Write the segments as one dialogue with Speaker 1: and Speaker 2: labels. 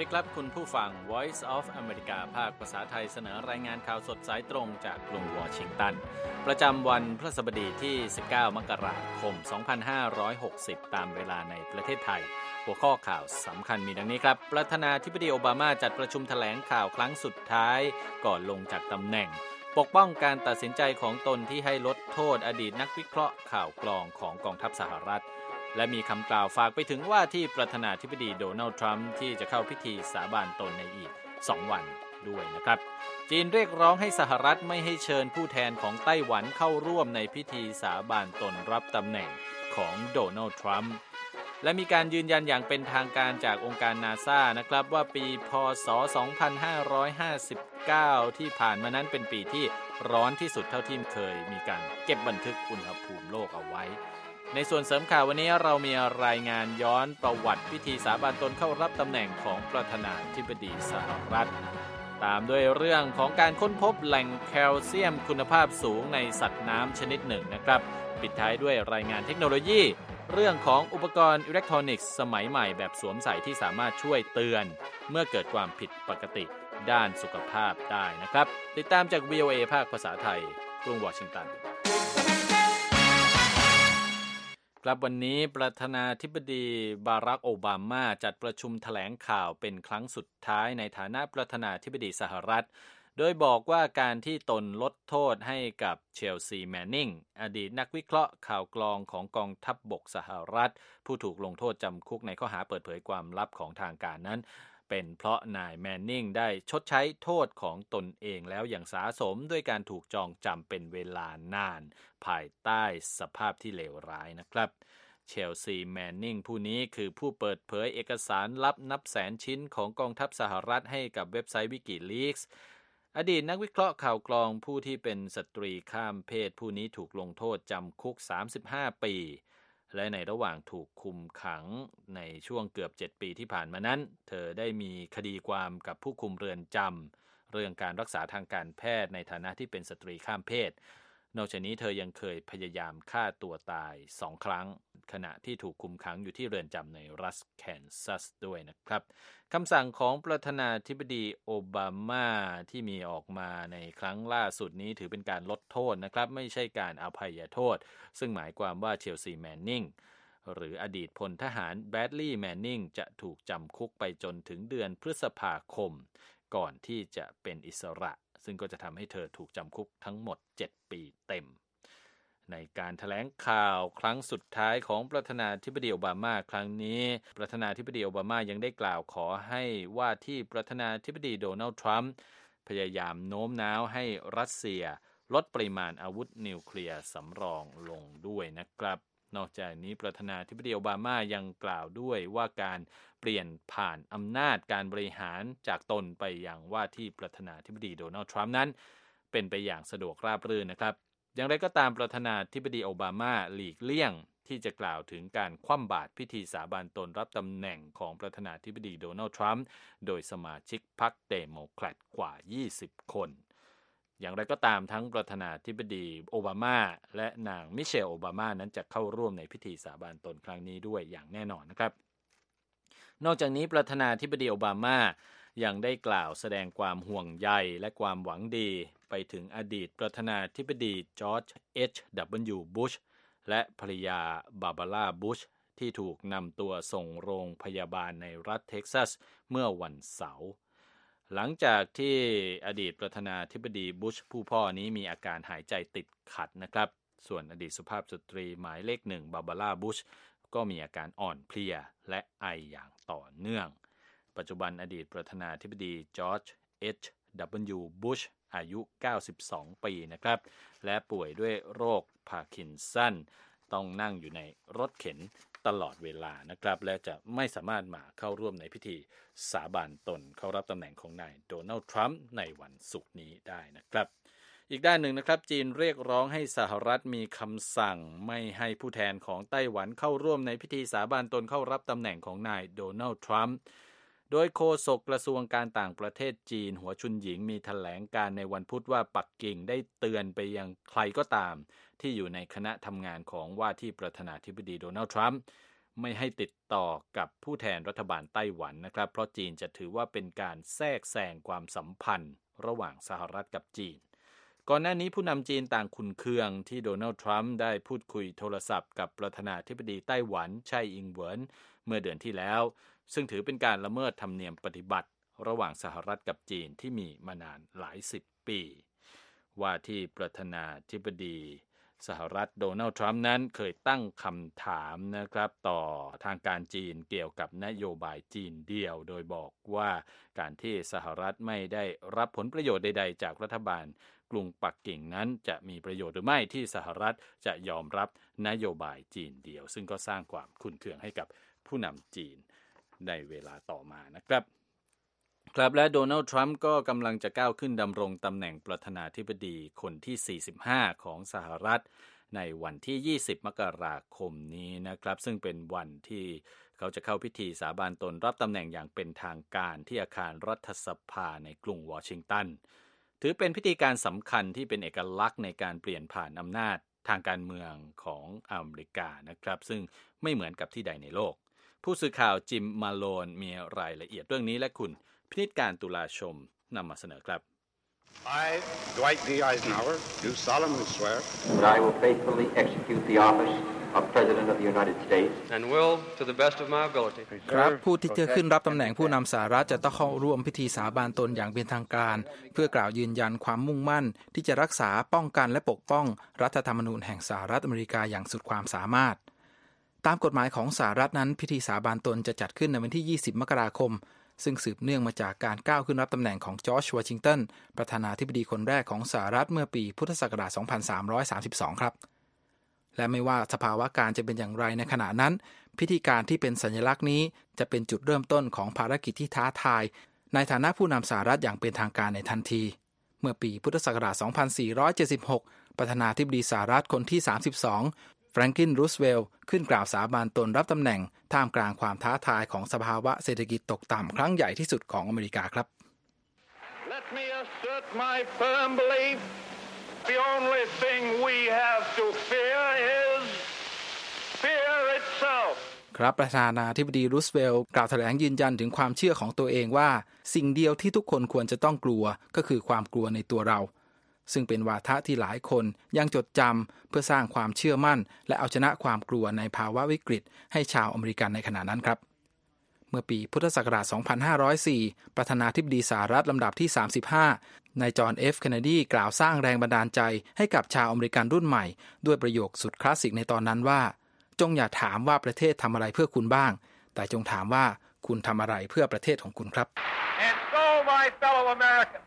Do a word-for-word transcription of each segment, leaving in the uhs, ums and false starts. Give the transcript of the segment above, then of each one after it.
Speaker 1: ครับคุณผู้ฟัง Voice of America ภาคภาษาไทยเสนอรายงานข่าวสดสายตรงจากกรุงวอชิงตันประจำวันพฤหัสบดีที่สิบเก้ามกราคมสองพันห้าร้อยหกสิบตามเวลาในประเทศไทยหัวข้อข่าวสำคัญมีดังนี้ครับประธานาธิบดีโอบามาจัดประชุมแถลงข่าวครั้งสุดท้ายก่อนลงจากตำแหน่งปกป้องการตัดสินใจของตนที่ให้ลดโทษอดีตนักวิเคราะห์ข่าวกรองของกองทัพสหรัฐและมีคำกล่าวฝากไปถึงว่าที่ประธานาธิบดีโดนัลด์ทรัมป์ที่จะเข้าพิธีสาบานตนในอีกสองวันด้วยนะครับจีนเรียกร้องให้สหรัฐไม่ให้เชิญผู้แทนของไต้หวันเข้าร่วมในพิธีสาบานตนรับตำแหน่งของโดนัลด์ทรัมป์และมีการยืนยันอย่างเป็นทางการจากองค์การนาซานะครับว่าปีพ.ศ. สองพันห้าร้อยห้าสิบเก้าที่ผ่านมานั้นเป็นปีที่ร้อนที่สุดเท่าที่เคยมีการเก็บบันทึกอุณหภูมิโลกเอาไว้ในส่วนเสริมข่าววันนี้เรามีรายงานย้อนประวัติพิธีสาบานตนเข้ารับตำแหน่งของประธานาธิบดีสหรัฐตามด้วยเรื่องของการค้นพบแหล่งแคลเซียมคุณภาพสูงในสัตว์น้ำชนิดหนึ่งนะครับปิดท้ายด้วยรายงานเทคโนโลยีเรื่องของอุปกรณ์อิเล็กทรอนิกส์สมัยใหม่แบบสวมใส่ที่สามารถช่วยเตือนเมื่อเกิดความผิดปกติด้านสุขภาพได้นะครับติดตามจาก วี โอ เอ ภาคภาษาไทยกรุงวอชิงตันครับวันนี้ประธานาธิบดีบารักโอบามาจัดประชุมแถลงข่าวเป็นครั้งสุดท้ายในฐานะประธานาธิบดีสหรัฐโดยบอกว่าการที่ตนลดโทษให้กับเชลซีแมนนิงอดีตนักวิเคราะห์ข่าวกรองของกองทัพบกสหรัฐผู้ถูกลงโทษจำคุกในข้อหาเปิดเผยความลับของทางการนั้นเป็นเพราะนายแมนนิงได้ชดใช้โทษของตนเองแล้วอย่างสาสมด้วยการถูกจองจำเป็นเวลานานภายใต้สภาพที่เลวร้ายนะครับเชลซีแมนนิงผู้นี้คือผู้เปิดเผยเอกสารลับนับแสนชิ้นของกองทัพสหรัฐให้กับเว็บไซต์ WikiLeaks อดีตนักวิเคราะห์ข่าวกรองผู้ที่เป็นสตรีข้ามเพศผู้นี้ถูกลงโทษจำคุกสามสิบห้าปีและในระหว่างถูกคุมขังในช่วงเกือบเจ็ดปีที่ผ่านมานั้นเธอได้มีคดีความกับผู้คุมเรือนจำเรื่องการรักษาทางการแพทย์ในฐานะที่เป็นสตรีข้ามเพศนอกจากนี้เธอยังเคยพยายามฆ่าตัวตายสองครั้งขณะที่ถูกคุมขังอยู่ที่เรือนจำในรัฐแคนซัสด้วยนะครับคำสั่งของประธานาธิบดีโอบามาที่มีออกมาในครั้งล่าสุดนี้ถือเป็นการลดโทษนะครับไม่ใช่การอภัยโทษซึ่งหมายความว่าเชลซีแมนนิงหรืออดีตพลทหารแบดลีย์แมนนิงจะถูกจำคุกไปจนถึงเดือนพฤษภาคมก่อนที่จะเป็นอิสระซึ่งก็จะทำให้เธอถูกจำคุกทั้งหมดเจ็ดปีเต็มในการแถลงข่าวครั้งสุดท้ายของประธานาธิบดีโอบามาครั้งนี้ประธานาธิบดีโอบามายังได้กล่าวขอให้ว่าที่ประธานาธิบดีโดนัลด์ทรัมป์พยายามโน้มน้าวให้รัสเซียลดปริมาณอาวุธนิวเคลียร์สำรองลงด้วยนะครับนอกจากนี้ประธานาธิบดีโอบามายังกล่าวด้วยว่าการเปลี่ยนผ่านอำนาจการบริหารจากตนไปยังว่าที่ประธานาธิบดีโดนัลด์ทรัมป์นั้นเป็นไปอย่างสะดวกราบรื่นนะครับอย่างไรก็ตามประธานาธิบดีโอบามาหลีกเลี่ยงที่จะกล่าวถึงการคว่ำบาตรพิธีสาบานตนรับตำแหน่งของประธานาธิบดีโดนัลด์ทรัมป์โดยสมาชิกพรรคเดโมแครตกว่ายี่สิบคนอย่างไรก็ตามทั้งประธานาธิบดีโอบามาและนางมิเชลโอบามานั้นจะเข้าร่วมในพิธีสาบานตนครั้งนี้ด้วยอย่างแน่นอนนะครับนอกจากนี้ประธานาธิบดีโอบามายังได้กล่าวแสดงความห่วงใยและความหวังดีไปถึงอดีตประธานาธิบดีจอร์จ เอช ดับเบิลยู บุชและภรรยาบาบาร่าบุชที่ถูกนำตัวส่งโรงพยาบาลในรัฐเท็กซัสเมื่อวันเสาร์หลังจากที่อดีตประธานาธิบดีบุชผู้พ่อนี้มีอาการหายใจติดขัดนะครับส่วนอดีตสุภาพสตรีหมายเลขหนึ่งบาบาร่าบุชก็มีอาการอ่อนเพลียและไออย่างต่อเนื่องปัจจุบันอดีตประธานาธิบดีจอร์จ เอช ดับเบิลยู บุชอายุเก้าสิบสองปีนะครับและป่วยด้วยโรคพาร์กินสันต้องนั่งอยู่ในรถเข็นตลอดเวลานะครับและจะไม่สามารถมาเข้าร่วมในพิธีสาบานตนเข้ารับตำแหน่งของนายโดนัลด์ทรัมป์ในวันศุกร์นี้ได้นะครับอีกด้านหนึ่งนะครับจีนเรียกร้องให้สหรัฐมีคำสั่งไม่ให้ผู้แทนของไต้หวันเข้าร่วมในพิธีสาบานตนเข้ารับตำแหน่งของนายโดนัลด์ทรัมป์โดยโฆษกกระทรวงการต่างประเทศจีนหัวชุนหญิงมีแถลงการในวันพุธว่าปักกิ่งได้เตือนไปยังใครก็ตามที่อยู่ในคณะทำงานของว่าที่ประธานาธิบดีโดนัลด์ทรัมป์ไม่ให้ติดต่อกับผู้แทนรัฐบาลไต้หวันนะครับเพราะจีนจะถือว่าเป็นการแทรกแซงความสัมพันธ์ระหว่างสหรัฐกับจีนก่อนหน้านี้ผู้นำจีนต่างขุ่นเคืองที่โดนัลด์ทรัมป์ได้พูดคุยโทรศัพท์กับประธานาธิบดีไต้หวันไช่อิงเหวินเมื่อเดือนที่แล้วซึ่งถือเป็นการละเมิดธรรมเนียมปฏิบัติระหว่างสหรัฐกับจีนที่มีมานานหลายสิบปีว่าที่ประธานาธิบดีสหรัฐโดนัลด์ทรัมป์นั้นเคยตั้งคำถามนะครับต่อทางการจีนเกี่ยวกับนโยบายจีนเดียวโดยบอกว่าการที่สหรัฐไม่ได้รับผลประโยชน์ใดๆจากรัฐบาลกรุงปักกิ่งนั้นจะมีประโยชน์หรือไม่ที่สหรัฐจะยอมรับนโยบายจีนเดียวซึ่งก็สร้างความขุ่นเคืองให้กับผู้นำจีนในเวลาต่อมานะครับครับและโดนัลด์ทรัมป์ก็กำลังจะก้าวขึ้นดำรงตำแหน่งประธานาธิบดีคนที่สี่สิบห้าของสหรัฐในวันที่ยี่สิบมกราคมนี้นะครับซึ่งเป็นวันที่เขาจะเข้าพิธีสาบานตนรับตำแหน่งอย่างเป็นทางการที่อาคารรัฐสภาในกรุงวอชิงตันถือเป็นพิธีการสำคัญที่เป็นเอกลักษณ์ในการเปลี่ยนผ่านอำนาจทางการเมืองของอเมริกานะครับซึ่งไม่เหมือนกับที่ใดในโลกผู้สื่อข่าวจิมมาโลนมีรายละเอียดเรื่องนี้และคุณพินิจการตุลาชมนำมาเสนอครับ
Speaker 2: I, Dwight D. Eisenhower, do solemnly swear
Speaker 3: that I will faithfully execute the office of President of the United States
Speaker 4: and will, to the best of my ability,
Speaker 5: ครับผู้ที่จะขึ้นรับตำแหน่งผู้นำสหรัฐจะต้องเข้าร่วมพิธีสาบานตนอย่างเป็นทางการเพื่อกล่าวยืนยันความมุ่งมั่นที่จะรักษาป้องกันและปกป้องรัฐธรรมนูญแห่งสหรัฐอเมริกาอย่างสุดความสามารถตามกฎหมายของสหรัฐนั้นพิธีสาบานตนจะจัดขึ้นในวันที่ยี่สิบมกราคมซึ่งสืบเนื่องมาจากการก้าวขึ้นรับตำแหน่งของจอร์จวอชิงตันประธานาธิบดีคนแรกของสหรัฐเมื่อปีพุทธศักราชสองพันสามร้อยสามสิบสองครับและไม่ว่าสภาวะการจะเป็นอย่างไรในขณะนั้นพิธีการที่เป็นสัญลักษณ์นี้จะเป็นจุดเริ่มต้นของภารกิจที่ท้าทายในฐานะผู้นำสหรัฐอย่างเป็นทางการในทันทีเมื่อปีพุทธศักราชสองพันสี่ร้อยเจ็ดสิบหกประธานาธิบดีสหรัฐคนที่สามสิบสองแฟรงคลิน รูสเวลต์ขึ้นกล่าวสาบานตนรับตำแหน่งท่ามกลางความท้าทายของสภาวะเศรษฐกิจตกต่ำครั้งใหญ่ที่สุดของอเมริกาครับ
Speaker 2: Let me assert my firm belief the only thing we have to fear is fear itself
Speaker 5: ครับประธานาธิบดีรูสเวลต์กล่าวแถลงยืนยันถึงความเชื่อของตัวเองว่าสิ่งเดียวที่ทุกคนควรจะต้องกลัวก็คือความกลัวในตัวเราซึ่งเป็นวาทะที่หลายคนยังจดจำเพื่อสร้างความเชื่อมั่นและเอาชนะความกลัวในภาวะวิกฤตให้ชาวอเมริกันในขณะนั้นครับเมื่อปีพุทธศักราชสองพันห้าร้อยสี่ประธานาธิบดีสหรัฐลำดับที่สามสิบห้านายจอห์น เอฟ เคนเนดีกล่าวสร้างแรงบันดาลใจให้กับชาวอเมริกันรุ่นใหม่ด้วยประโยคสุดคลาสสิกในตอนนั้นว่าจงอย่าถามว่าประเทศทำอะไรเพื่อคุณบ้างแต่จงถามว่าคุณทำอะไรเพื่อประเทศของคุณครับ
Speaker 2: And so my fellow Americans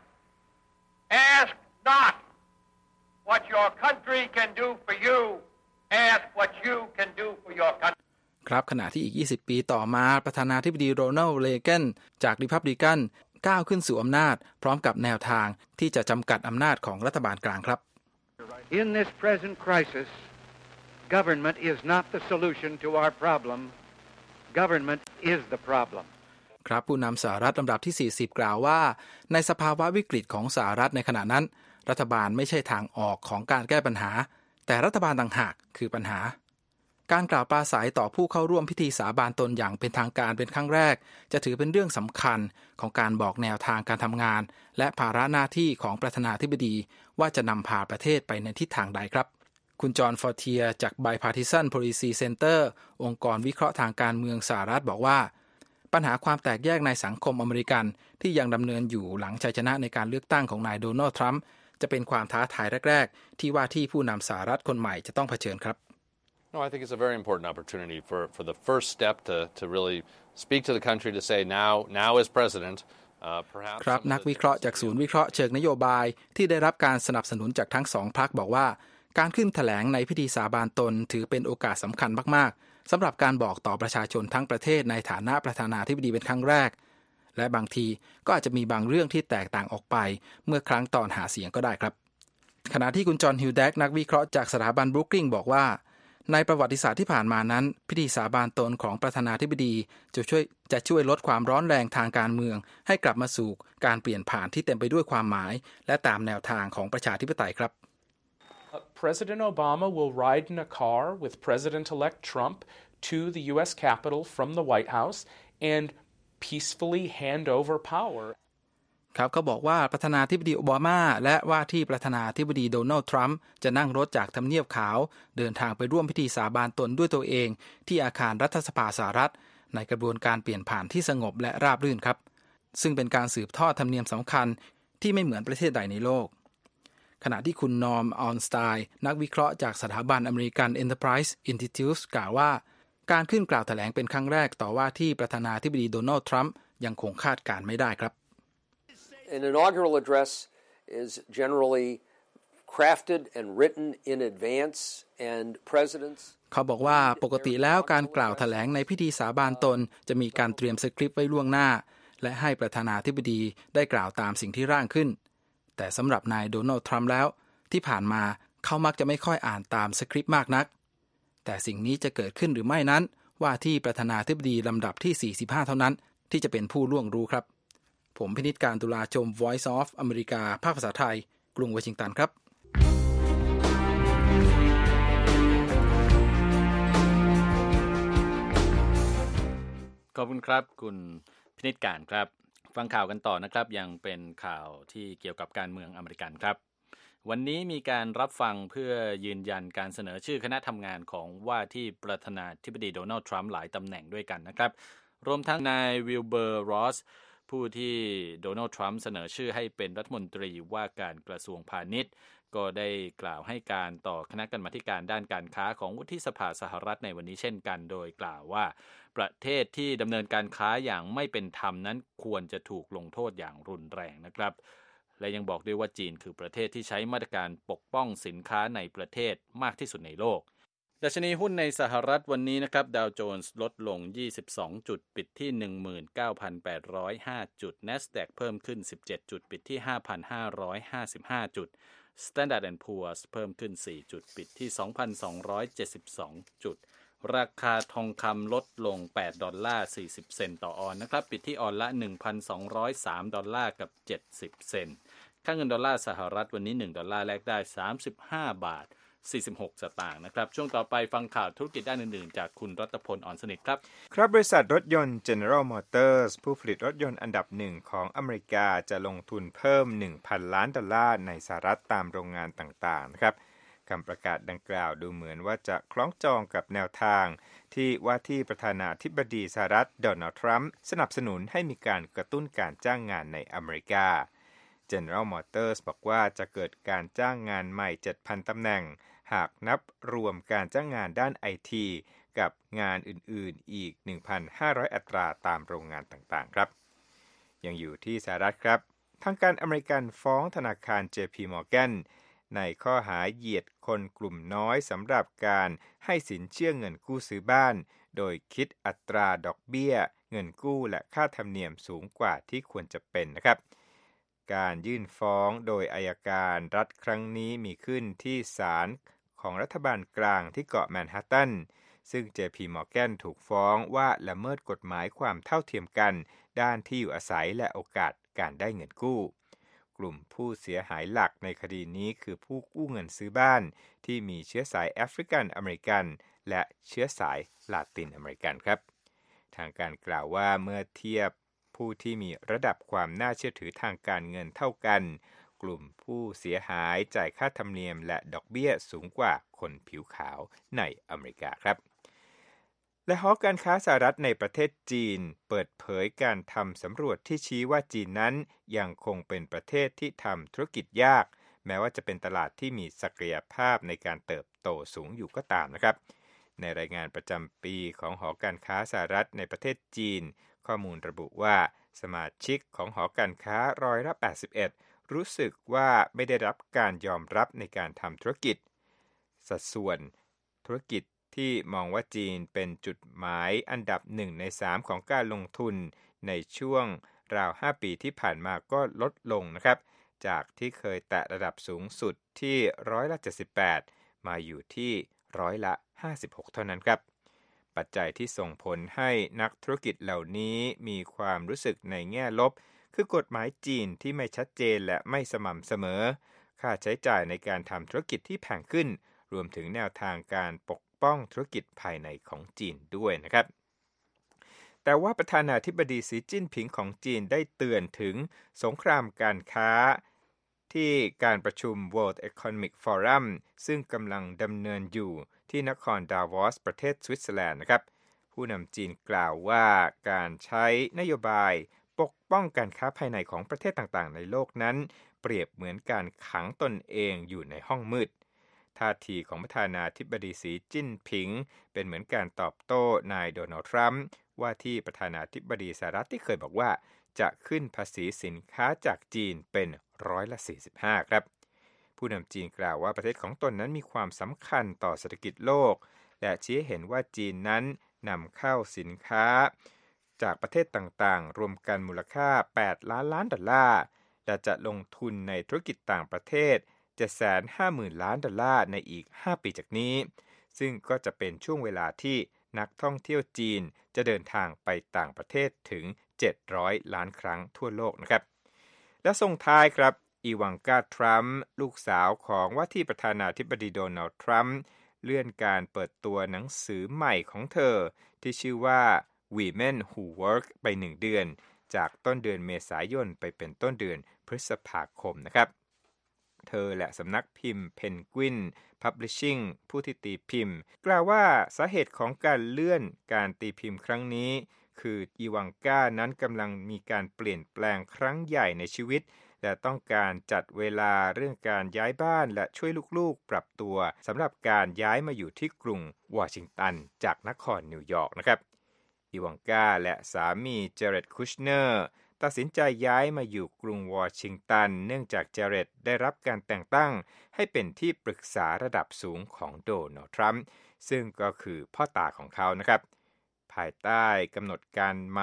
Speaker 2: ask not what your country can do for you ask what you can do for your country
Speaker 5: ครับขณะที่อีกยี่สิบปีต่อมาประธานาธิบดีโรนัลด์ เรแกนจากริพับลิกันก้าวขึ้นสู่อำนาจพร้อมกับแนวทางที่จะจำกัดอำนาจของรัฐบาลกลางครับ
Speaker 6: In this present crisis government is not the solution to our problem government is the problem
Speaker 5: ครับผู้นำสหรัฐลำดับที่สี่สิบกล่าวว่าในสภาวะวิกฤตของสหรัฐในขณะนั้นรัฐบาลไม่ใช่ทางออกของการแก้ปัญหาแต่รัฐบาลต่างหากคือปัญหาการกล่าวปราศัยต่อผู้เข้าร่วมพิธีสาบานตนอย่างเป็นทางการเป็นครั้งแรกจะถือเป็นเรื่องสำคัญของการบอกแนวทางการทำงานและภาระหน้าที่ของประธานาธิบดีว่าจะนำพาประเทศไปในทิศทางใดครับคุณจอห์น ฟอร์เทียจาก Bipartisan Policy Center องค์กรวิเคราะห์ทางการเมืองสหรัฐบอกว่าปัญหาความแตกแยกในสังคมอเมริกันที่ยังดำเนินอยู่หลังชัยชนะในการเลือกตั้งของนายโดนัลด์ทรัมป์จะเป็นความท้าทายแรกๆที่ว่าที่ผู้นำสหรัฐคนใหม่จะต้องเผชิญครับ
Speaker 7: No, I think it's a very important opportunity for for the first step to to really speak to the country to say now now as president uh, perhaps
Speaker 5: ครับนักวิเคราะห์จากศูนย์วิเคราะห์เชิงนโยบายที่ได้รับการสนับสนุนจากทั้งสองพรรคบอกว่าการขึ้นแถลงในพิธีสาบานตนถือเป็นโอกาสสำคัญมากๆสำหรับการบอกต่อประชาชนทั้งประเทศในฐานะประธานาธิบดีเป็นครั้งแรกและบางทีก็อาจจะมีบางเรื่องที่แตกต่างออกไปเมื่อครั้งตอนหาเสียงก็ได้ครับขณะที่คุณจอห์น ฮิลแดกนักวิเคราะห์จากสถาบันบรูคลินบอกว่าในประวัติศาสตร์ที่ผ่านมานั้นพิธีสาบานตนของประธานาธิบดีจะช่วยจะช่วยลดความร้อนแรงทางการเมืองให้กลับมาสู่การเปลี่ยนผ่านที่เต็มไปด้วยความหมายและตามแนวทางของประชาธิปไตยครับ
Speaker 8: President Obama will ride in a car with President-elect Trump to the U S Capitol from the White House and peacefully hand over power
Speaker 5: ครับเขาบอกว่าประธานาธิบดีโอบามาและว่าที่ประธานาธิบดีโดนัลด์ทรัมป์จะนั่งรถจากทำเนียบขาวเดินทางไปร่วมพิธีสาบานตนด้วยตัวเองที่อาคารรัฐสภาสหรัฐในกระบวนการเปลี่ยนผ่านที่สงบและราบรื่นครับซึ่งเป็นการสืบทอดธรรมเนียมสำคัญที่ไม่เหมือนประเทศใดในโลกขณะที่คุณนอร์มออนสไตน์นักวิเคราะห์จากสถาบันอเมริกัน Enterprise Institute กล่าวว่าการขึ้นกล่าวแถลงเป็นครั้งแรกต่อว่าที่ประธานาธิบดีโดนัลด์ทรัมป์ยังคงคาดการณ์ไม่ได้ครับ
Speaker 9: An inaugural address is generally crafted and written in advance and presidents
Speaker 5: เขาบอกว่าปกติแล้วการกล่าวแถลงในพิธีสาบานตนจะมีการเตรียมสคริปต์ไว้ล่วงหน้าและให้ประธานาธิบดีได้กล่าวตามสิ่งที่ร่างขึ้นแต่สำหรับนายโดนัลด์ทรัมป์แล้วที่ผ่านมาเขามักจะไม่ค่อยอ่านตามสคริปต์มากนักแต่สิ่งนี้จะเกิดขึ้นหรือไม่นั้นว่าที่ประธานาธิบดีลำดับที่สี่สิบห้าเท่านั้นที่จะเป็นผู้ล่วงรู้ครับผมพินิจการตุลาชม Voice of อเมริกาภาคภาษาไทยกรุงวอชิงตันครับ
Speaker 1: ขอบคุณครับคุณพินิจการครับฟังข่าวกันต่อนะครับยังเป็นข่าวที่เกี่ยวกับการเมืองอเมริกันครับวันนี้มีการรับฟังเพื่อยืนยันการเสนอชื่อคณะทำงานของว่าที่ประธานาธิบดีโดนัลด์ทรัมป์หลายตำแหน่งด้วยกันนะครับรวมทั้งนายวิลเบอร์รอสผู้ที่โดนัลด์ทรัมป์เสนอชื่อให้เป็นรัฐมนตรีว่าการกระทรวงพาณิชย์ก็ได้กล่าวให้การต่อคณะกรรมาธิการด้านการค้าของวุฒิสภาสหรัฐในวันนี้เช่นกันโดยกล่าวว่าประเทศที่ดำเนินการค้าอย่างไม่เป็นธรรมนั้นควรจะถูกลงโทษอย่างรุนแรงนะครับและยังบอกด้วยว่าจีนคือประเทศที่ใช้มาตรการปกป้องสินค้าในประเทศมากที่สุดในโลกดัชนีหุ้นในสหรัฐวันนี้นะครับดาวโจนส์ลดลงยี่สิบสองจุดปิดที่ หนึ่งหมื่นเก้าพันแปดร้อยห้า จุด NASDAQ เพิ่มขึ้นสิบเจ็ดจุดปิดที่ ห้าพันห้าร้อยห้าสิบห้า จุด Standard แอนด์ Poor's เพิ่มขึ้นสี่จุดปิดที่ สองพันสองร้อยเจ็ดสิบสอง จุดราคาทองคำลดลงแปดดอลลาร์สี่สิบเซนต์ต่อออนซ์นะครับปิดที่ออนละ หนึ่งพันสองร้อยสาม ดอลลาร์กับเจ็ดสิบเซนต์ค่าเงินดอลลาร์สหรัฐวันนี้หนึ่งดอลลาร์แลกได้สามสิบห้าบาทสี่สิบหกสตางค์นะครับช่วงต่อไปฟังข่าวธุรกิจด้านอื่นๆจากคุณรัตพลอ่อนสนิทครับ
Speaker 10: ครับบริษัทรถยนต์ General Motors ผู้ผลิตรถยนต์อันดับหนึ่งของอเมริกาจะลงทุนเพิ่ม หนึ่งพัน ล้านดอลลาร์ในสหรัฐตามโรงงานต่างๆนะครับคำประกาศดังกล่าวดูเหมือนว่าจะคล้องจองกับแนวทางที่ว่าที่ประธานาธิบดีสหรัฐโดนัลด์ทรัมป์สนับสนุนให้มีการกระตุ้นการจ้างงานในอเมริกา General Motors บอกว่าจะเกิดการจ้างงานใหม่ เจ็ดพัน ตำแหน่งหากนับรวมการจ้างงานด้าน ไอ ที กับงานอื่นๆอีก หนึ่งพันห้าร้อย อัตราตามโรงงานต่างๆครับยังอยู่ที่สหรัฐครับทางการอเมริกันฟ้องธนาคาร เจ พี Morgan ในข้อหาเหยียดคนกลุ่มน้อยสำหรับการให้สินเชื่อเงินกู้ซื้อบ้านโดยคิดอัตราดอกเบี้ยเงินกู้และค่าธรรมเนียมสูงกว่าที่ควรจะเป็นนะครับการยื่นฟ้องโดยอัยการรัฐครั้งนี้มีขึ้นที่ศาลของรัฐบาลกลางที่เกาะแมนฮัตตันซึ่ง เจ พี Morgan ถูกฟ้องว่าละเมิดกฎหมายความเท่าเทียมกันด้านที่อยู่อาศัยและโอกาสการได้เงินกู้กลุ่มผู้เสียหายหลักในคดีนี้คือผู้กู้เงินซื้อบ้านที่มีเชื้อสายแอฟริกันอเมริกันและเชื้อสายลาตินอเมริกันครับทางการกล่าวว่าเมื่อเทียบผู้ที่มีระดับความน่าเชื่อถือทางการเงินเท่ากันกลุ่มผู้เสียหายจ่ายค่าธรรมเนียมและดอกเบี้ยสูงกว่าคนผิวขาวในอเมริกาครับและหอการค้าสหรัฐในประเทศจีนเปิดเผยการทำสำรวจที่ชี้ว่าจีนนั้นยังคงเป็นประเทศที่ทำธุรกิจยากแม้ว่าจะเป็นตลาดที่มีศักยภาพในการเติบโตสูงอยู่ก็ตามนะครับในรายงานประจำปีของหอการค้าสหรัฐในประเทศจีนข้อมูลระบุว่าสมาชิกของหอการค้าร้อยละแปดสิบเอ็ดรู้สึกว่าไม่ได้รับการยอมรับในการทำธุรกิจสัดส่วนธุรกิจที่มองว่าจีนเป็นจุดหมายอันดับหนึ่งในสามของการลงทุนในช่วงราวห้าปีที่ผ่านมาก็ลดลงนะครับจากที่เคยแตะระดับสูงสุดที่ร้อยละเจ็ดสิบแปดมาอยู่ที่ร้อยละห้าสิบหกเท่านั้นครับปัจจัยที่ส่งผลให้นักธุรกิจเหล่านี้มีความรู้สึกในแง่ลบคือกฎหมายจีนที่ไม่ชัดเจนและไม่สม่ำเสมอค่าใช้จ่ายในการทำธุรกิจที่แพงขึ้นรวมถึงแนวทางการปกป้องธุรกิจภายในของจีนด้วยนะครับแต่ว่าประธานาธิบดีสีจิ้นผิงของจีนได้เตือนถึงสงครามการค้าที่การประชุม World Economic Forum ซึ่งกำลังดำเนินอยู่ที่นครดาวอสประเทศสวิตเซอร์แลนด์นะครับผู้นำจีนกล่าวว่าการใช้นโยบายปกป้องการค้าภายในของประเทศต่างๆในโลกนั้นเปรียบเหมือนการขังตนเองอยู่ในห้องมืดท่าทีของประธานาธิบดีสีจิ้นผิงเป็นเหมือนการตอบโต้นายโดนัลด์ทรัมป์ว่าที่ประธานาธิบดีสหรัฐที่เคยบอกว่าจะขึ้นภาษีสินค้าจากจีนเป็นร้อยละสี่สิบห้าครับผู้นำจีนกล่าวว่าประเทศของตนนั้นมีความสำคัญต่อเศรษฐกิจโลกและชี้เห็นว่าจีนนั้นนำเข้าสินค้าจากประเทศต่างๆรวมกันมูลค่าแปดล้านล้านดอลลาร์และจะลงทุนในธุรกิจต่างประเทศ เจ็ดแสนห้าหมื่นล้านดอลลาร์ในอีกห้าปีจากนี้ซึ่งก็จะเป็นช่วงเวลาที่นักท่องเที่ยวจีนจะเดินทางไปต่างประเทศถึงเจ็ดร้อยล้านครั้งทั่วโลกนะครับและส่งท้ายครับอีวานกาทรัมป์ลูกสาวของว่าที่ประธานาธิบดีโดนัลด์ทรัมป์เลื่อนการเปิดตัวหนังสือใหม่ของเธอที่ชื่อว่า Women Who Work ไปหนึ่งเดือนจากต้นเดือนเมษายนไปเป็นต้นเดือนพฤษภาคมนะครับเธอและสำนักพิมพ์ Penguin Publishing ผู้ที่ตีพิมพ์กล่าวว่าสาเหตุของการเลื่อนการตีพิมพ์ครั้งนี้คืออีวานกานั้นกำลังมีการเปลี่ยนแปลงครั้งใหญ่ในชีวิตและต้องการจัดเวลาเรื่องการย้ายบ้านและช่วยลูกๆปรับตัวสำหรับการย้ายมาอยู่ที่กรุงวอชิงตันจากนครนิวยอร์กนะครับอีวานกาและสามีเจเร็ดคุชเนอร์ตัดสินใจย้ายมาอยู่กรุงวอชิงตันเนื่องจากเจเร็ดได้รับการแต่งตั้งให้เป็นที่ปรึกษาระดับสูงของโดนัลด์ทรัมป์ซึ่งก็คือพ่อตาของเขานะครับภายใต้กำหนดการใหม่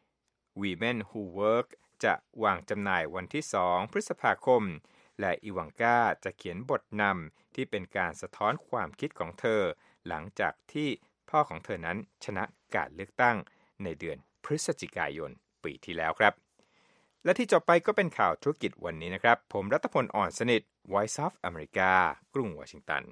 Speaker 10: Women Who Work จะวางจำหน่ายวันที่สองพฤษภาคมและอีวานกาจะเขียนบทนำที่เป็นการสะท้อนความคิดของเธอหลังจากที่พ่อของเธอนั้นชนะการเลือกตั้งในเดือนพฤศจิกายนปีที่แล้วครับและที่จบไปก็เป็นข่าวธุรกิจวันนี้นะครับผมรัตพลอ่อนสนิท Voice of America กรุงวอชิงตัน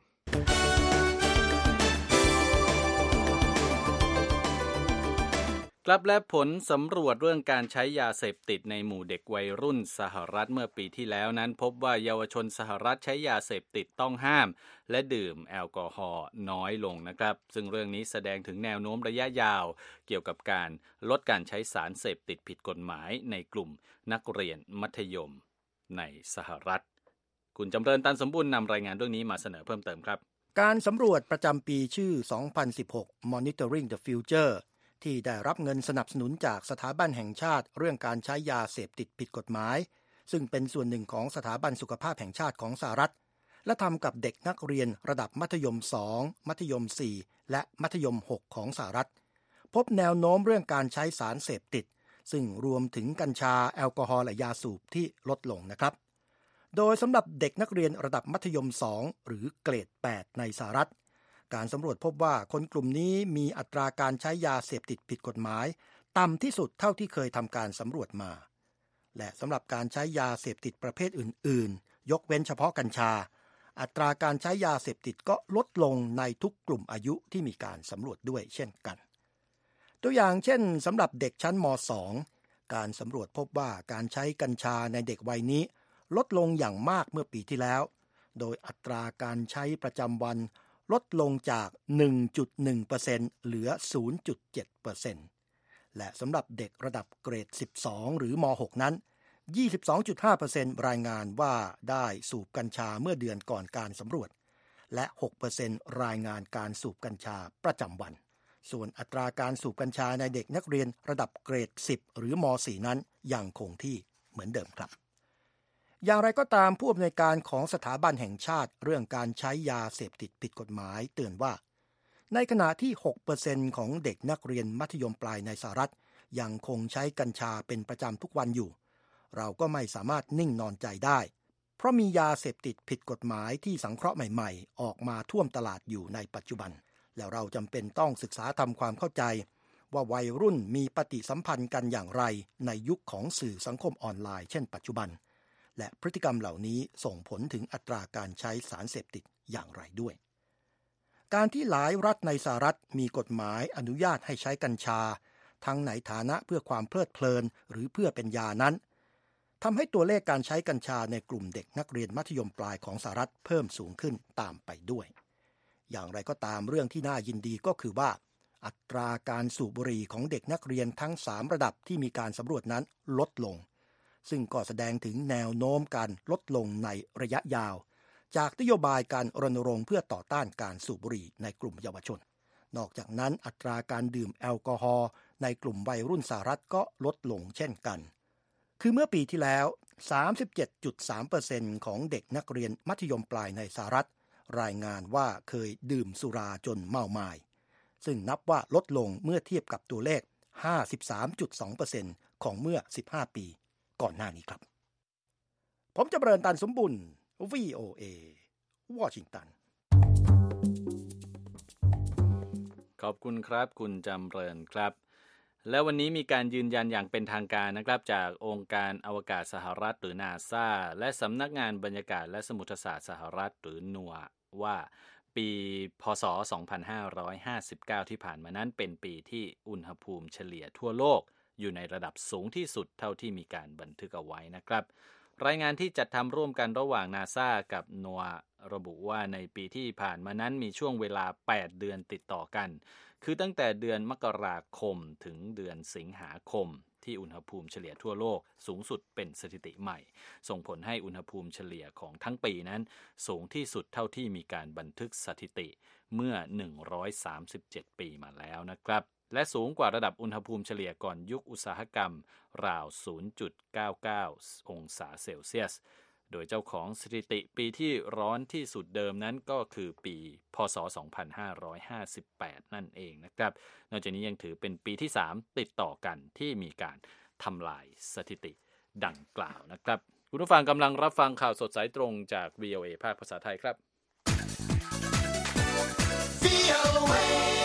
Speaker 1: กลับและผลสำรวจเรื่องการใช้ยาเสพติดในหมู่เด็กวัยรุ่นสหรัฐเมื่อปีที่แล้วนั้นพบว่าเยาวชนสหรัฐใช้ยาเสพติดต้องห้ามและดื่มแอลกอฮอล์น้อยลงนะครับซึ่งเรื่องนี้แสดงถึงแนวโน้มระยะยาวเกี่ยวกับการลดการใช้สารเสพติดผิดกฎหมายในกลุ่มนักเรียนมัธยมในสหรัฐคุณจำเริญตันสมบูรณ์นำรายงานเรื่องนี้มาเสนอเพิ่มเติมครับ
Speaker 11: การสำรวจประจำปีชื่อ สองพันสิบหก Monitoring the Futureที่ได้รับเงินสนับสนุนจากสถาบันแห่งชาติเรื่องการใช้ยาเสพติดผิดกฎหมายซึ่งเป็นส่วนหนึ่งของสถาบันสุขภาพแห่งชาติของสหรัฐและทำกับเด็กนักเรียนระดับมัธยมสองมัธยมสี่และมัธยมหกของสหรัฐพบแนวโน้มเรื่องการใช้สารเสพติดซึ่งรวมถึงกัญชาแอลกอฮอล์และยาสูบที่ลดลงนะครับโดยสำหรับเด็กนักเรียนระดับมัธยมสองหรือเกรดแปดในสหรัฐการสำรวจพบว่าคนกลุ่มนี้มีอัตราการใช้ยาเสพติดผิดกฎหมายต่ำที่สุดเท่าที่เคยทำการสำรวจมาและสำหรับการใช้ยาเสพติดประเภทอื่นๆยกเว้นเฉพาะกัญชาอัตราการใช้ยาเสพติดก็ลดลงในทุกกลุ่มอายุที่มีการสำรวจด้วยเช่นกันตัวอย่างเช่นสำหรับเด็กชั้นม.สอง การสำรวจพบว่าการใช้กัญชาในเด็กวัยนี้ลดลงอย่างมากเมื่อปีที่แล้วโดยอัตราการใช้ประจำวันลดลงจาก หนึ่งจุดหนึ่งเปอร์เซ็นต์ เหลือ ศูนย์จุดเจ็ดเปอร์เซ็นต์ และสำหรับเด็กระดับเกรดสิบสองหรือม.หก นั้น ยี่สิบสองจุดห้าเปอร์เซ็นต์ รายงานว่าได้สูบกัญชาเมื่อเดือนก่อนการสำรวจและ หกเปอร์เซ็นต์ รายงานการสูบกัญชาประจำวันส่วนอัตราการสูบกัญชาในเด็กนักเรียนระดับเกรดสิบหรือม.สี่ นั้นยังคงที่เหมือนเดิมครับอย่างไรก็ตามผู้อำนวยการของสถาบันแห่งชาติเรื่องการใช้ยาเสพติดผิดกฎหมายเตือนว่าในขณะที่ หกเปอร์เซ็นต์ ของเด็กนักเรียนมัธยมปลายในสหรัฐยังคงใช้กัญชาเป็นประจำทุกวันอยู่เราก็ไม่สามารถนิ่งนอนใจได้เพราะมียาเสพติดผิดกฎหมายที่สังเคราะห์ใหม่ๆออกมาท่วมตลาดอยู่ในปัจจุบันแล้วเราจำเป็นต้องศึกษาทำความเข้าใจว่าวัยรุ่นมีปฏิสัมพันธ์กันอย่างไรในยุคของสื่อสังคมออนไลน์เช่นปัจจุบันและพฤติกรรมเหล่านี้ส่งผลถึงอัตราการใช้สารเสพติดอย่างไรด้วยการที่หลายรัฐในสหรัฐมีกฎหมายอนุญาตให้ใช้กัญชาทั้งในฐานะเพื่อความเพลิดเพลินหรือเพื่อเป็นยานั้นทำให้ตัวเลขการใช้กัญชาในกลุ่มเด็กนักเรียนมัธยมปลายของสหรัฐเพิ่มสูงขึ้นตามไปด้วยอย่างไรก็ตามเรื่องที่น่ายินดีก็คือว่าอัตราการสูบบุหรี่ของเด็กนักเรียนทั้งสามระดับที่มีการสำรวจนั้นลดลงซึ่งก็แสดงถึงแนวโน้มการลดลงในระยะยาวจากนโยบายการรณรงค์เพื่อต่อต้านการสูบบุหรี่ในกลุ่มเยาวชนนอกจากนั้นอัตราการดื่มแอลกอฮอล์ในกลุ่มวัยรุ่นสหรัฐก็ลดลงเช่นกันคือเมื่อปีที่แล้ว สามสิบเจ็ดจุดสามเปอร์เซ็นต์ ของเด็กนักเรียนมัธยมปลายในสหรัฐรายงานว่าเคยดื่มสุราจนเมาไม้ซึ่งนับว่าลดลงเมื่อเทียบกับตัวเลข ห้าสิบสามจุดสองเปอร์เซ็นต์ ของเมื่อสิบห้าปีก่อนหน้านี้ครับผมจำเริญตันสมบุญ วี โอ เอ วอชิงตัน
Speaker 1: ขอบคุณครับคุณจำเริญครับและวันนี้มีการยืนยันอย่างเป็นทางการนะครับจากองค์การอวกาศสหรัฐหรือ นาซา และสำนักงานบรรยากาศและสมุทรศาสตร์สหรัฐหรือนัวว่าปีพ.ศ. สองพันห้าร้อยห้าสิบเก้าที่ผ่านมานั้นเป็นปีที่อุณหภูมิเฉลี่ยทั่วโลกอยู่ในระดับสูงที่สุดเท่าที่มีการบันทึกเอาไว้นะครับรายงานที่จัดทำร่วมกันระหว่าง นาซา กับนัวระบุว่าในปีที่ผ่านมานั้นมีช่วงเวลาแปดเดือนติดต่อกันคือตั้งแต่เดือนมกราคมถึงเดือนสิงหาคมที่อุณหภูมิเฉลี่ยทั่วโลกสูงสุดเป็นสถิติใหม่ส่งผลให้อุณหภูมิเฉลี่ยของทั้งปีนั้นสูงที่สุดเท่าที่มีการบันทึกสถิติเมื่อหนึ่งร้อยสามสิบเจ็ดปีมาแล้วนะครับและสูงกว่าระดับอุณหภูมิเฉลี่ยก่อนยุคอุตสาหกรรมราว ศูนย์จุดเก้าเก้า องศาเซลเซียสโดยเจ้าของสถิติปีที่ร้อนที่สุดเดิมนั้นก็คือปีพ.ศ. สองพันห้าร้อยห้าสิบแปดนั่นเองนะครับนอกจากนี้ยังถือเป็นปีที่สามติดต่อกันที่มีการทำลายสถิติดังกล่าวนะครับคุณผู้ฟังกำลังรับฟังข่าวสดสายตรงจาก วี โอ เอ ภาคภาษาไทยครับ วี โอ เอ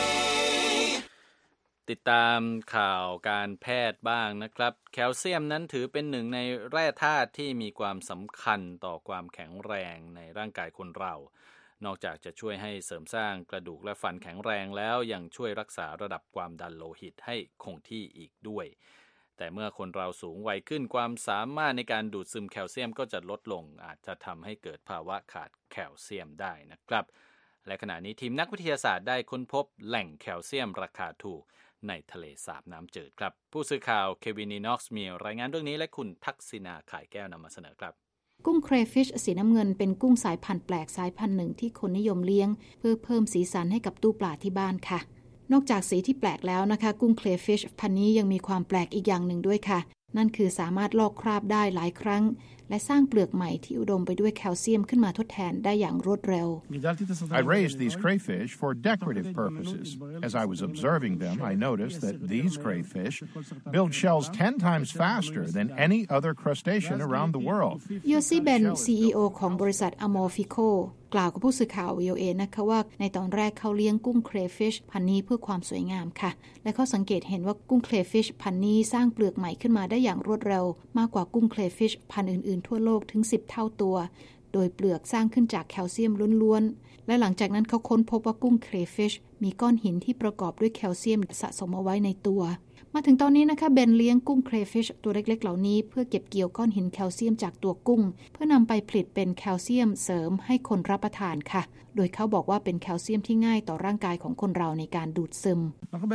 Speaker 1: ติดตามข่าวการแพทย์บ้างนะครับแคลเซียมนั้นถือเป็นหนึ่งในแร่ธาตุที่มีความสำคัญต่อความแข็งแรงในร่างกายคนเรานอกจากจะช่วยให้เสริมสร้างกระดูกและฟันแข็งแรงแล้วยังช่วยรักษาระดับความดันโลหิตให้คงที่อีกด้วยแต่เมื่อคนเราสูงวัยขึ้นความสามารถในการดูดซึมแคลเซียมก็จะลดลงอาจจะทำให้เกิดภาวะขาดแคลเซียมได้นะครับและขณะนี้ทีมนักวิทยาศาสตร์ได้ค้นพบแหล่งแคลเซียมราคาถูกในทะเลสาบน้ำจืดครับผู้สื่อข่าวเควินนีน็อกซ์มีรายงานเรื่องนี้และคุณทักษิณาข่ายแก้วนำมาเสนอครับ
Speaker 12: กุ้งเครฟิชสีน้ำเงินเป็นกุ้งสายพันธุ์แปลกสายพันธุ์หนึ่งที่คนนิยมเลี้ยงเพื่อเพิ่มสีสันให้กับตู้ปลาที่บ้านค่ะนอกจากสีที่แปลกแล้วนะคะกุ้งเครฟิชพันธุ์นี้ยังมีความแปลกอีกอย่างหนึ่งด้วยค่ะนั่นคือสามารถลอกคราบได้หลายครั้งและสร้างเปลือกใหม่ที่อุดมไปด้วยแคลเซียมขึ้นมาทดแทนได้อย่างรวดเร็ว
Speaker 13: I raised these crayfish for decorative purposes. As I was observing them, I noticed that these crayfish build shells ten times faster than any other crustacean around the world.
Speaker 12: โยซิเบน ซี อี โอ ของบริษัท Amorphico กล่าวกับผู้สื่อข่าว วี โอ เอ นะคะว่าในตอนแรกเขาเลี้ยงกุ้งเครฟิชพันธุ์นี้เพื่อความสวยงามค่ะและเขาสังเกตเห็นว่ากุ้งเครฟิชพันธุ์นี้สร้างเปลือกใหม่ขึ้นมาได้อย่างรวดเร็วมากกว่ากุ้งเครฟิชพันธุ์อื่นๆทั่วโลกถึงสิบเท่าตัวโดยเปลือกสร้างขึ้นจากแคลเซียมล้วนๆและหลังจากนั้นเขาค้นพบว่ากุ้งเครฟิชมีก้อนหินที่ประกอบด้วยแคลเซียมสะสมเอาไว้ในตัวมาถึงตอนนี้นะคะเบนเลี้ยงกุ้งเครฟิชตัวเล็กๆเหล่านี้เพื่อเก็บเกี่ยวก้อนหินแคลเซียมจากตัวกุ้งเพื่อนำไปผลิตเป็นแคลเซียมเสริมให้คนรับประทานค่ะโดยเขาบอกว่าเป็นแคลเซียมที่ง่ายต่อร่างกายของคนเราในการดูดซึม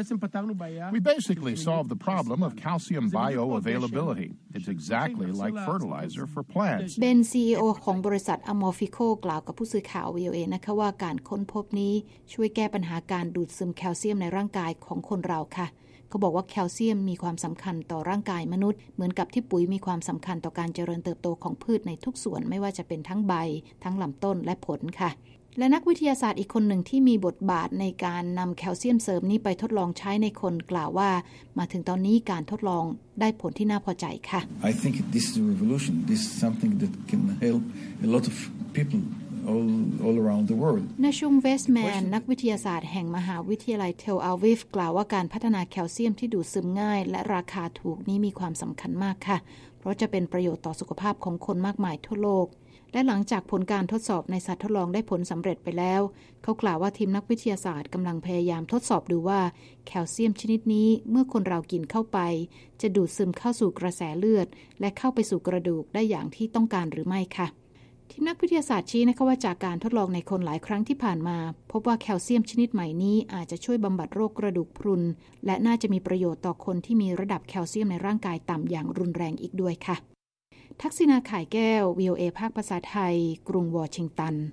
Speaker 13: We basically solved the problem of calcium bioavailability. It's exactly like fertilizer for plants.
Speaker 12: เบน ซี อี โอ ของบริษัท Amorphico กล่าวกับผู้สื่อข่าว วี โอ เอ นะคะว่าการค้นพบนี้ช่วยแก้ปัญหาการดูดซึมแคลเซียมในร่างกายของคนเราค่ะเขาบอกว่าแคลเซียมมีความสำคัญต่อร่างกายมนุษย์เหมือนกับที่ปุ๋ยมีความสำคัญต่อการเจริญเติบโตของพืชในทุกส่วนไม่ว่าจะเป็นทั้งใบทั้งลำต้นและผลค่ะและนักวิทยาศาสตร์อีกคนหนึ่งที่มีบทบาทในการนำแคลเซียมเสริมนี้ไปทดลองใช้ในคนกล่าวว่ามาถึงตอนนี้การทดลองได้ผลที่น่าพอใจค่ะ
Speaker 14: I think this is a revolution. This is something that can help a lot of people all all around the world.
Speaker 12: นาชุมเวสแมนนักวิทยาศาสตร์แห่งมหาวิทยาลัยเทลอาวิฟกล่าวว่าการพัฒนาแคลเซียมที่ดูดซึมง่ายและราคาถูกนี้มีความสำคัญมากค่ะเพราะจะเป็นประโยชน์ต่อสุขภาพของคนมากมายทั่วโลกและหลังจากผลการทดสอบในสัตว์ทดลองได้ผลสำเร็จไปแล้วเขากล่าวว่าทีมนักวิทยาศาสตร์กำลังพยายามทดสอบดูว่าแคลเซียมชนิดนี้เมื่อคนเรากินเข้าไปจะดูดซึมเข้าสู่กระแสเลือดและเข้าไปสู่กระดูกได้อย่างที่ต้องการหรือไม่ค่ะทีมนักวิทยาศาสตร์ชี้นะคะว่าจากการทดลองในคนหลายครั้งที่ผ่านมาพบว่าแคลเซียมชนิดใหม่นี้อาจจะช่วยบำบัดโรคกระดูกพรุนและน่าจะมีประโยชน์ต่อคนที่มีระดับแคลเซียมในร่างกายต่ำอย่างรุนแรงอีกด้วยค่ะทักษิณาข่ายแก้ว วี โอ เอ ภาคภาษาไทยกรุงวอชิงตัน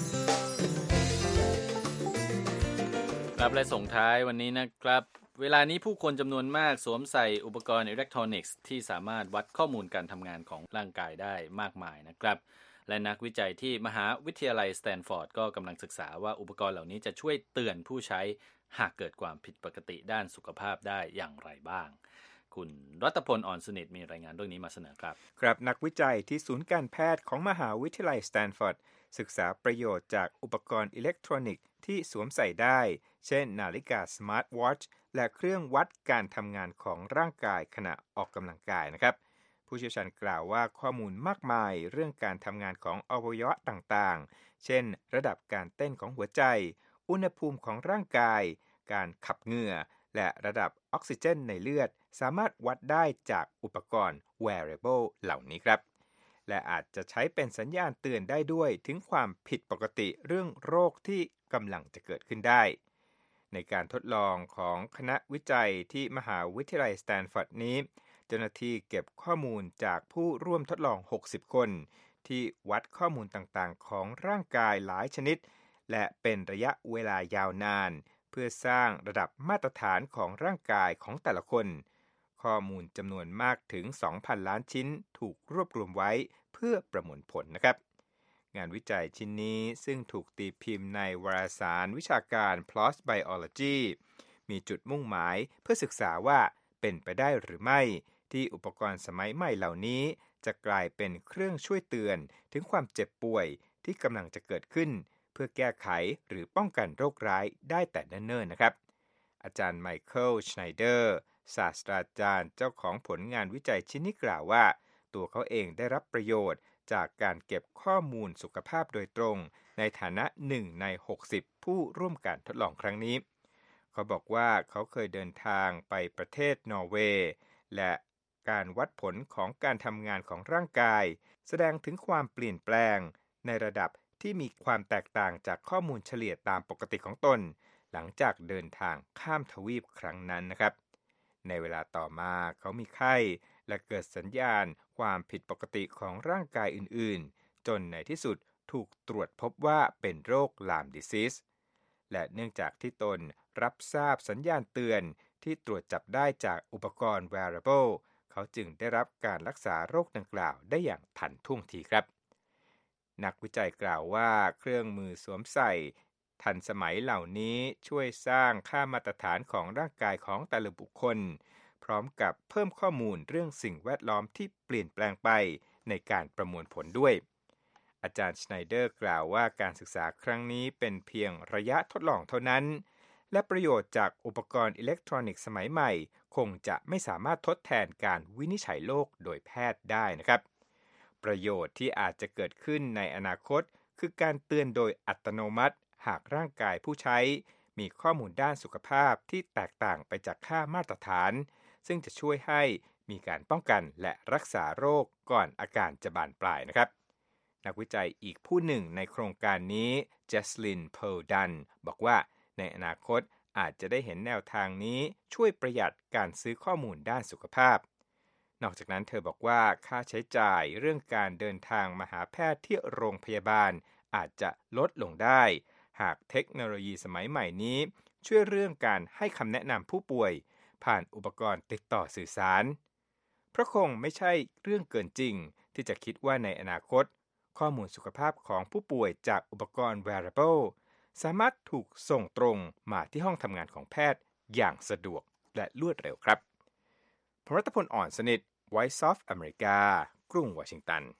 Speaker 1: ครับและส่งท้ายวันนี้นะครับเวลานี้ผู้คนจำนวนมากสวมใส่อุปกรณ์อิเล็กทรอนิกส์ที่สามารถวัดข้อมูลการทำงานของร่างกายได้มากมายนะครับและนักวิจัยที่มหาวิทยาลัยสแตนฟอร์ดก็กำลังศึกษาว่าอุปกรณ์เหล่านี้จะช่วยเตือนผู้ใช้หากเกิดความผิดปกติด้านสุขภาพได้อย่างไรบ้างคุณรัตพล อ่อนสนิทมีรายงานเรื่องนี้มาเสนอครับ
Speaker 10: ครับนักวิจัยที่ศูนย์การแพทย์ของมหาวิทยาลัยสแตนฟอร์ดศึกษาประโยชน์จากอุปกรณ์อิเล็กทรอนิกส์ที่สวมใส่ได้เช่นนาฬิกาสมาร์ทวอทช์และเครื่องวัดการทำงานของร่างกายขณะออกกำลังกายนะครับผู้เชี่ยวชาญกล่าวว่าข้อมูลมากมายเรื่องการทำงานของอวัยวะต่างๆเช่นระดับการเต้นของหัวใจอุณหภูมิของร่างกายการขับเหงื่อและระดับออกซิเจนในเลือดสามารถวัดได้จากอุปกรณ์ wearable เหล่านี้ครับและอาจจะใช้เป็นสัญญาณเตือนได้ด้วยถึงความผิดปกติเรื่องโรคที่กำลังจะเกิดขึ้นได้ในการทดลองของคณะวิจัยที่มหาวิทยาลัยสแตนฟอร์ดนี้เจ้าหน้าที่เก็บข้อมูลจากผู้ร่วมทดลองหกสิบคนที่วัดข้อมูลต่างๆของร่างกายหลายชนิดและเป็นระยะเวลายาวนานเพื่อสร้างระดับมาตรฐานของร่างกายของแต่ละคนข้อมูลจำนวนมากถึง สองพัน ล้านชิ้นถูกรวบรวมไว้เพื่อประมวลผลนะครับงานวิจัยชิ้นนี้ซึ่งถูกตีพิมพ์ในวารสารวิชาการ พี เอ แอล เอส Biology มีจุดมุ่งหมายเพื่อศึกษาว่าเป็นไปได้หรือไม่ที่อุปกรณ์สมัยใหม่เหล่านี้จะกลายเป็นเครื่องช่วยเตือนถึงความเจ็บป่วยที่กำลังจะเกิดขึ้นเพื่อแก้ไขหรือป้องกันโรคร้ายได้แต่เนิ่นๆนะครับอาจารย์ไมเคิล ชไนเดอร์ศาสตราจารย์เจ้าของผลงานวิจัยชิ้นนี้กล่าวว่าตัวเขาเองได้รับประโยชน์จากการเก็บข้อมูลสุขภาพโดยตรงในฐานะหนึ่งในหกสิบผู้ร่วมการทดลองครั้งนี้เขาบอกว่าเขาเคยเดินทางไปประเทศนอร์เวย์และการวัดผลของการทำงานของร่างกายแสดงถึงความเปลี่ยนแปลงในระดับที่มีความแตกต่างจากข้อมูลเฉลี่ยตามปกติของตนหลังจากเดินทางข้ามทวีปครั้งนั้นนะครับในเวลาต่อมาเขามีไข้และเกิดสัญญาณความผิดปกติของร่างกายอื่นๆจนในที่สุดถูกตรวจพบว่าเป็นโรคลามดิซิสและเนื่องจากที่ตนรับทราบสัญญาณเตือนที่ตรวจจับได้จากอุปกรณ์ wearable เขาจึงได้รับการรักษาโรคดังกล่าวได้อย่างทันท่วงทีครับนักวิจัยกล่าวว่าเครื่องมือสวมใส่ทันสมัยเหล่านี้ช่วยสร้างค่ามาตรฐานของร่างกายของแต่ละบุคคลพร้อมกับเพิ่มข้อมูลเรื่องสิ่งแวดล้อมที่เปลี่ยนแปลงไปในการประมวลผลด้วยอาจารย์ชไนเดอร์กล่าวว่าการศึกษาครั้งนี้เป็นเพียงระยะทดลองเท่านั้นและประโยชน์จากอุปกรณ์อิเล็กทรอนิกส์สมัยใหม่คงจะไม่สามารถทดแทนการวินิจฉัยโรคโดยแพทย์ได้นะครับประโยชน์ที่อาจจะเกิดขึ้นในอนาคตคือการเตือนโดยอัตโนมัติหากร่างกายผู้ใช้มีข้อมูลด้านสุขภาพที่แตกต่างไปจากค่ามาตรฐานซึ่งจะช่วยให้มีการป้องกันและรักษาโรคก่อนอาการจะบานปลายนะครับนักวิจัยอีกผู้หนึ่งในโครงการนี้เจสลิน เพร์ลดันบอกว่าในอนาคตอาจจะได้เห็นแนวทางนี้ช่วยประหยัดการซื้อข้อมูลด้านสุขภาพนอกจากนั้นเธอบอกว่าค่าใช้จ่ายเรื่องการเดินทางมาหาแพทย์ที่โรงพยาบาลอาจจะลดลงได้หากเทคโนโลยีสมัยใหม่นี้ช่วยเรื่องการให้คำแนะนำผู้ป่วยผ่านอุปกรณ์ติดต่อสื่อสารเพราะคงไม่ใช่เรื่องเกินจริงที่จะคิดว่าในอนาคตข้อมูลสุขภาพของผู้ป่วยจากอุปกรณ์ wearable สามารถถูกส่งตรงมาที่ห้องทำงานของแพทย์อย่างสะดวกและรวดเร็วครับผมรัตพล อ่อนสนิท Voice of America กรุงวอชิงตัน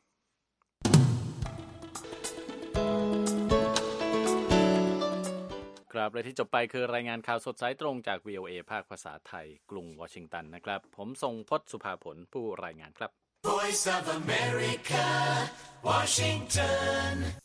Speaker 1: ครับและที่จบไปคือรายงานข่าวสดสายตรงจาก วี โอ เอ ภาคภาษาไทยกรุงวอชิงตันนะครับผมทรงพจน์สุภาผลผู้รายงานครับ
Speaker 15: Voice of America, Washington